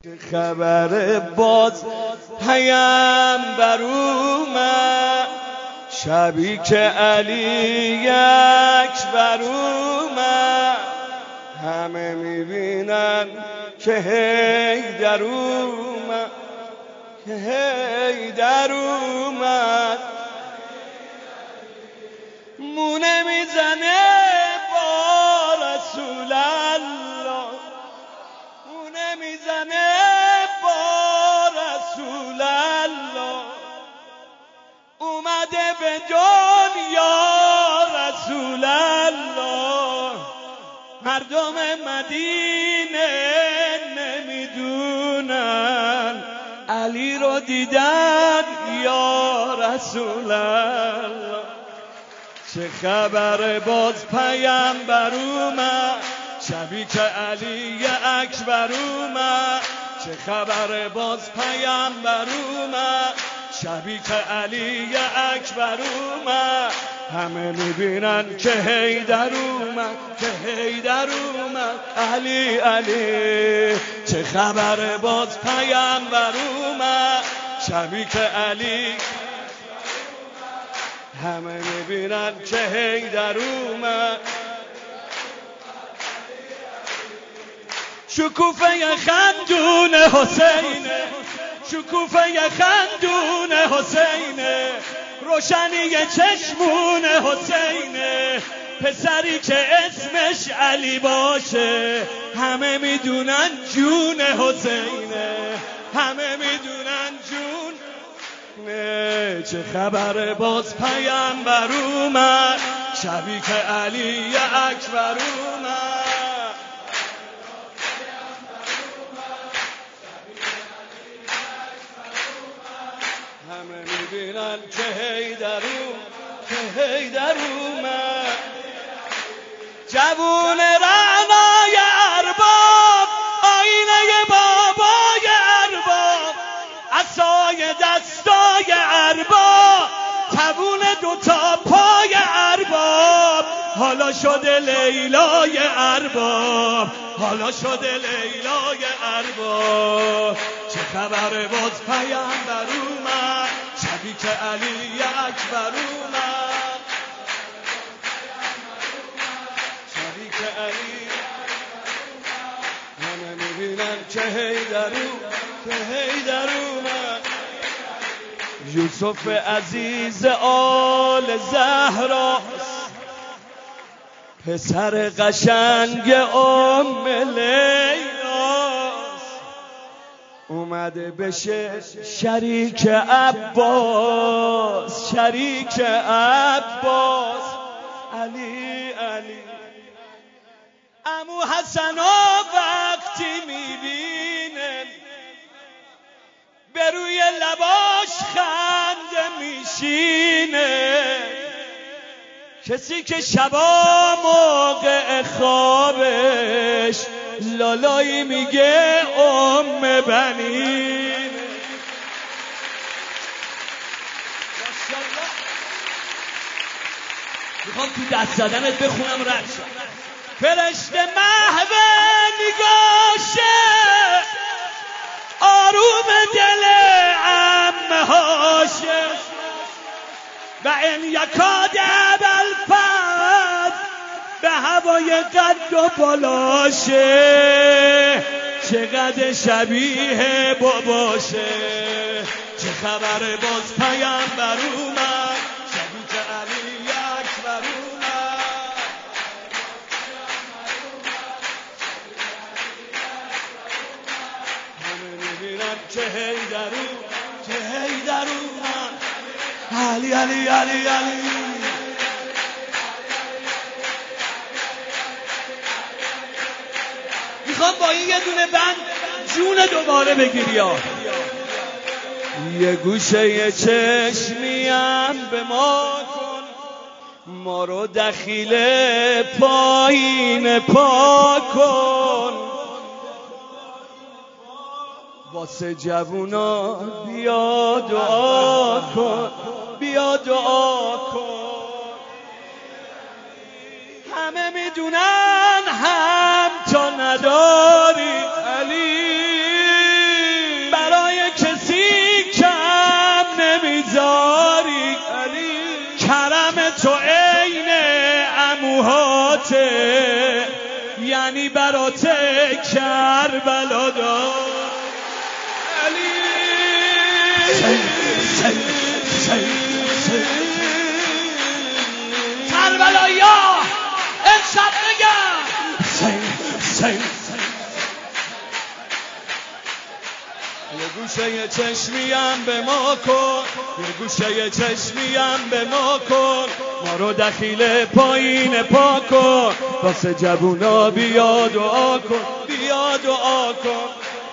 خبر باز پیامبر اومد، شبی که علی اکبر اومد. همه میبینن که حیدر اومد، که حیدر اومد. مونه میزنه با رسول الله، مونه میزنه با رسول الله. اومده به دنیا رسول الله، مردم مدینه نمیدونن علی رو دیدن یا رسول الله. چه خبر باز پیامبر اومد، شبی که علی اکبر اومد. چه خبر باز پیامبر اومد، شبی که علی اکبر اومد. همه میبینن که حیدر اومد، که حیدر اومد. علی علی چه خبر باز پیامبر اومد، شبی که علی. همه میبینن که حیدر اومد. شکوفه خندون حسین، شکوفه خندون حسین، روشنی چشمون حسین. پسری که اسمش علی باشه همه میدونن جون حسینه، همه میدونن جون. چه خبر باز پیامبر اومد، شبی که علی اکبر اومد. همه میبینن که حیدر اومد، که حیدر اومد. جوون رعنای ارباب، آینه بابای ارباب، عصای دستای ارباب، تبون دوتا پای ارباب. حالا شده لیلای ارباب، حالا شده لیلای ارباب. چه خبر باز پیامبر اومد، شبی که علی اکبر اومد. شبی که علی همه میبینن که حیدر اومد، که حیدر اومد. یوسف عزیز آل زهراست، پسر قشنگ ام لیلاست. اومده بشه شریک عباس، شریک عباس. علی علی عمو حسنا وقتی میبینه به روی لباش خنده میشینه. کسی که شبا موقع خوابش لالایی میگه ام بنین. میخوام تو دست زدنت بخونم رد شد. فرشته محو نگاشه، آروم دل عمه هاشه. و این یکاد ابوالفضل به هوای قد و بالاشه، چقدر شبیه باباشه. چه خبر باز پیامبر اومد، شبی که علی اکبر اومد. همه میبینن که حیدر اومد، که حیدر اومد. علی علی علی علی میخوام با این یه دونه بند جون دوباره بگیری. یه گوشه یه چشمیم به ما کن، ما رو دخیل پایین پا کن. واسه جوونا بیا دعا کن، بیا دعا کن. همه میدونن هم تا نداری علی، کربلایا امشب بگم یه گوشه چشمیم به ما کن، یه گوشه چشمیم به ما کن، ما رو دخیل پایین پا کن، واسه جوونا بیا دعا کن، بیا دعا کن.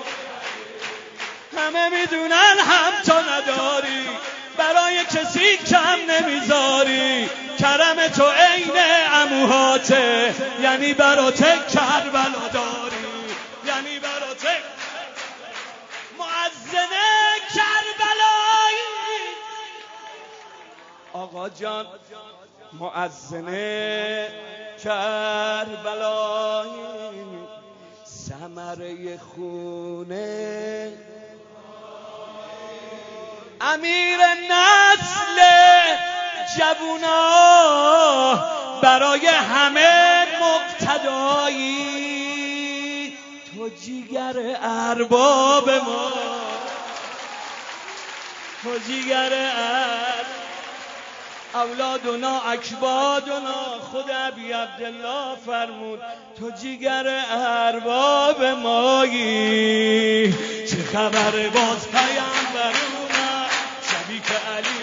همه میدونن هم تو نداری، برای کسی کم نمیذاری، کرم تو عین عموهاته، یعنی براته کربلا داری، یعنی براته مؤذن کربلایی. آقا جان مؤذن کربلایی، ثمره خونه امیر نسل جوونا، برای همه مقتدایی، تو جیگر ارباب ما، تو جیگر اولادنا اکبادنا، خود ابی عبدالله فرمود تو جیگر ارباب مایی. چه خبر باز پیامبر اومد، شبی که علی